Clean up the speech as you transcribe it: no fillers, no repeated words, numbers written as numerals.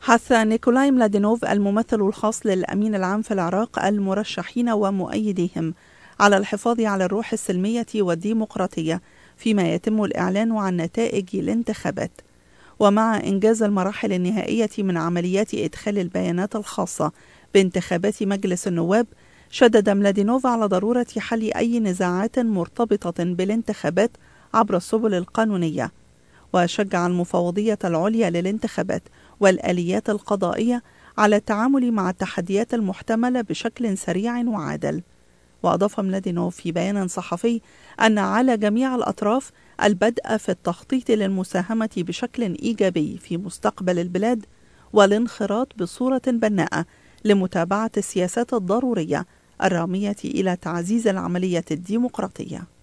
حث نيكولاي ملادينوف الممثل الخاص للأمين العام في العراق المرشحين ومؤيديهم على الحفاظ على الروح السلمية والديمقراطية فيما يتم الإعلان عن نتائج الانتخابات. ومع إنجاز المراحل النهائية من عمليات إدخال البيانات الخاصة بانتخابات مجلس النواب، شدد ملادينوف على ضرورة حل أي نزاعات مرتبطة بالانتخابات عبر السبل القانونية، وشجع المفوضية العليا للانتخابات والآليات القضائية على التعامل مع التحديات المحتملة بشكل سريع وعادل. وأضاف ملادينوف في بيان صحفي أن على جميع الأطراف البدء في التخطيط للمساهمة بشكل إيجابي في مستقبل البلاد والانخراط بصورة بناءة لمتابعة السياسات الضرورية الرامية إلى تعزيز العملية الديمقراطية.